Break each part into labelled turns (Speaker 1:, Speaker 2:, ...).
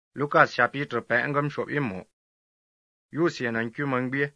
Speaker 1: Lukas chapitre pe ngam shop imo. Yu sien an kyu mang bie.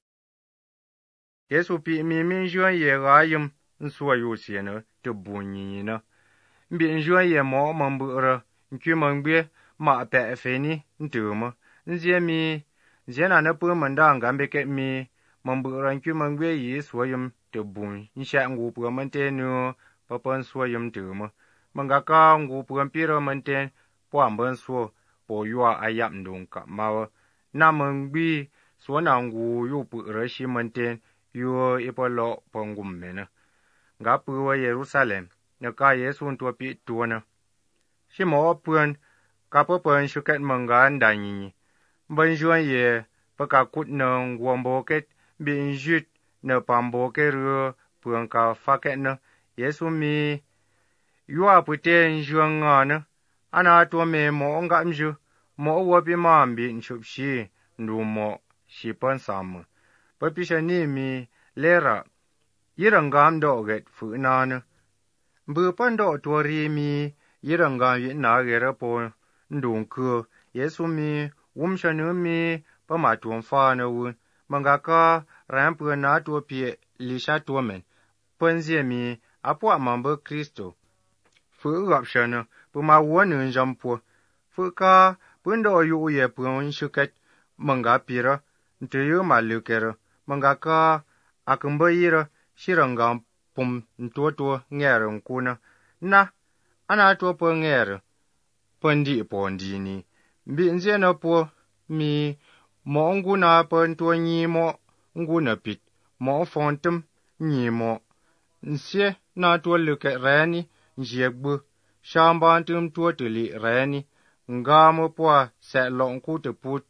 Speaker 1: Yesu pi mi min juan ye ga yim nsua yu sien te bu ni na. Mbi juan ye mo mang bu ra kyu mang bie ma pe fe ni ntu mo. Nzie mi zena na pu man da ngam be ke mi mang bu ra kyu mang bie yi so yim te bu nsha ngu pu man te nu pa pan so yim te mo. Manga ka ngu pu pi ra man te po am ban so po yua ayap ndung ka mawa. Na mung bi so na ngu yu pu ra shi man ten yu ipo lo pongum mena. Nga pu wa Jerusalem na ka Yesu to pi tu na. Shi mo puen ka po pen shuket manga nda ni. Ban juan ye pa ka kut na ngwambo ket bi njut na pambo ke ru puen ka faket na. Yesu mi yua pu ten juan nga na. Ana to me mo nga mju mo wo pi ma mbi nchup shi ndu mo shi pan sam pa pi sha ni mi lera yirangam do get fu na na bu pan do to ri mi yirangam yi na ge ra po ndu ku Yesu mi wum sha nu mi pa ma tuom fa na wu manga ka ram pu na to pi li sha to men pan zie mi apo amambo Kristo fu gap sha na pu ma wo nu jam po fu ka pun do yu ye pun shuket manga pira nte yu ma lukera manga ka akumba yira shiranga pum ntoto ngere kuna na ana to po ngere pondi pondi ni bi nze na po mi mo nguna pon to nyi mo nguna pit mo fontum nyi mo nse na to luke rani njegbu shamba tum to tuli rani nga mo po se long ku te put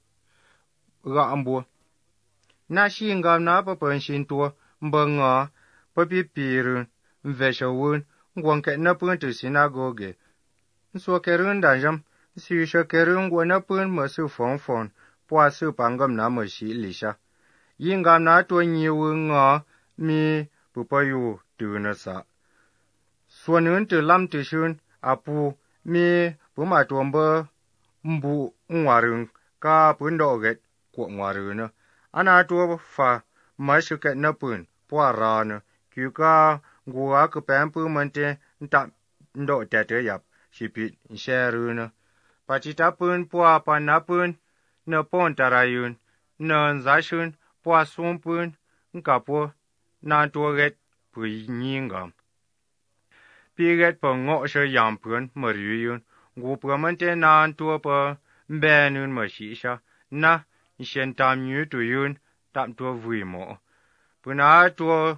Speaker 1: ga ambo na shi nga na pa pen shin to mbanga pa pi piru ve shawun ngwan ke na pun te sinagoge so ke run da jam si sha ke run ngwa na pun ma su fon fon po su pangam na mo shi lisha yinga na to nyi wu nga mi pu pa yu tu na sa so nun te lam te shun apu mi pu ma to mba mbu ngwarung ka pun do get ko ngwaru na ana to fa ma shu ke na pun po ra na kyu ka ngwa ka pam pu man te ta ndo te te yap shi pi sheru na pa chi ta pun po pa na pun na pon tarayun na za shun po sum pun ka po na to get pu nyingam pi get po ngo she yam pun ma ru yun ngu pu man te na to po mbe nun ma shi sha na shen tam nyu tu yun tam to vui mo puna to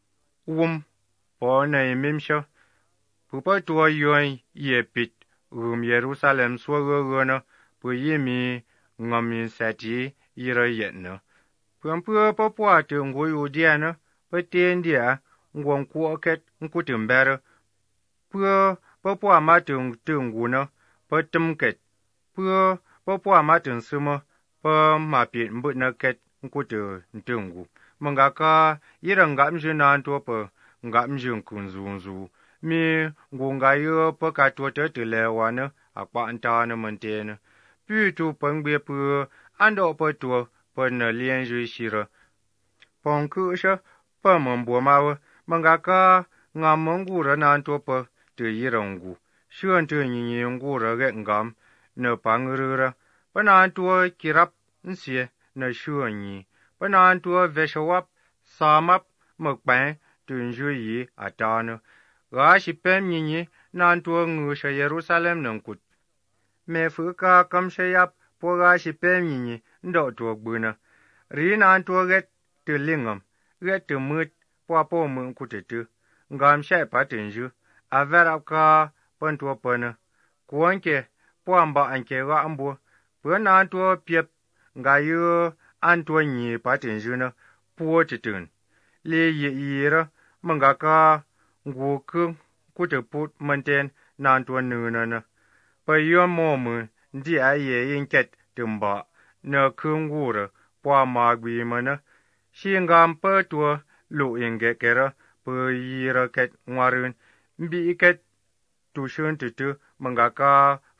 Speaker 1: po na mim sha pu pa to yun ye pit Jerusalem so go na pu yi mi ngam yin sa ti yira yet na pun pu pa po tu ngu yu dia na pa ten dia ngwan ku ket nku tum ber pu pa po ma tu ngu na pa tum ket pu pa po ma tu su mo pa ma pi mbu na ket nku tu ngu manga ka yiranga mju na to pa nga mju kun zu mi ngunga yo pa ka to te le wa na akpa anta na man te na pu tu pang be pu ando pa to pa na lien ju shira pong ku sha pa mon bo ma wa manga ka nga mongu ra na to pa te yirangu shuan te ni ngu ra ge ngam na pang ru ra pa na to kirap nsie na shuan ni pa na to ve shawap samap mukpan tun ju yi atana ga shi pem ni na to ngu sha Jerusalem nan kut me fu ka kam she yap po ga shi pem ni ndo to gbuna ri na to get te lingam get te mut po mun kutetu ngam she pa tin ju a vera ka pon to pona kuanke po amba anke ga ambo po na to piep ga yu an to ni pa tin ju na po titun le yira manga ka ngu ku te put manten nan to nu na pa yo mo mu ndi a ye yin ket tumba na kungura po ma gwi mana shingam pa to lu inge kera pa yira ket ngwarun bi ket tu shun tu manga ka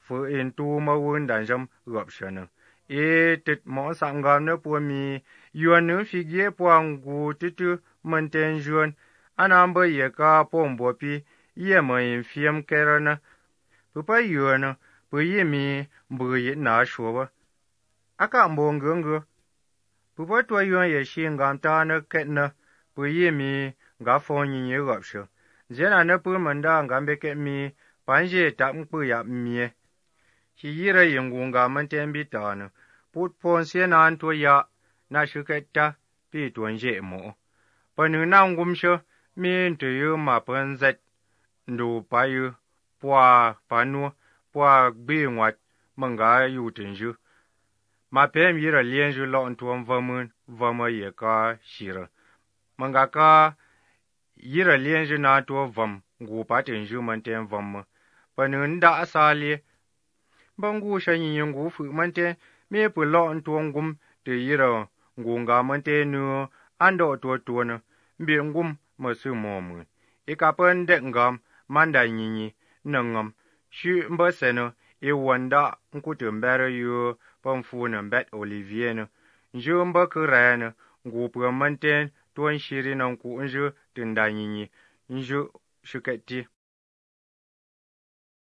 Speaker 1: phụ in tu mơ vun đàn dâm gọp sờ nè tịt mỏ sang gam nè bùa mi yuan nè phi ghé quang gu tít mình tên yuan anh am bơ ye ca pom bùa pi ye mơ in phim kê ra nè bùa pa yuan nè bùa ye mi bùa ye na shuo bơ aka mbong gương bùa pa tua yuan ye xin gam ta nè kẹt nè bùa ye mi gà phong nhìn ye gọp sờ dễ là nè bùa mình đã gam bê kẹt mi bán ye tạm bùa ya mi chỉ yira yin gunga man ten bi ta ne put pon se nan to ya na shu ke ta bi tuan je mo pa nu na ngum sho min tu yu ma pen zet ndu pa yu pwa pa nu pwa bi ngwat manga yu tin ju ma pem yira lien ju lo tuan va ma ye ka shira manga ka yira lien ju na to vam gu pa tin ju man ten vam pa nu nda sa li bangu sha yin gu fu man te me pu lo tuong gum te yira gunga man te nu ando to na bi ngum ma su mo mu e ka pen de ngam man da yin nangam shu mba se no e wanda nku te mbere yu pon fu na bet olivier no nju mba ku ra na gu pu man te tuan shiri na ku nju tin da yin nju shukati